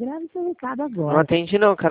grave seu recado Não agora. atende não, cara.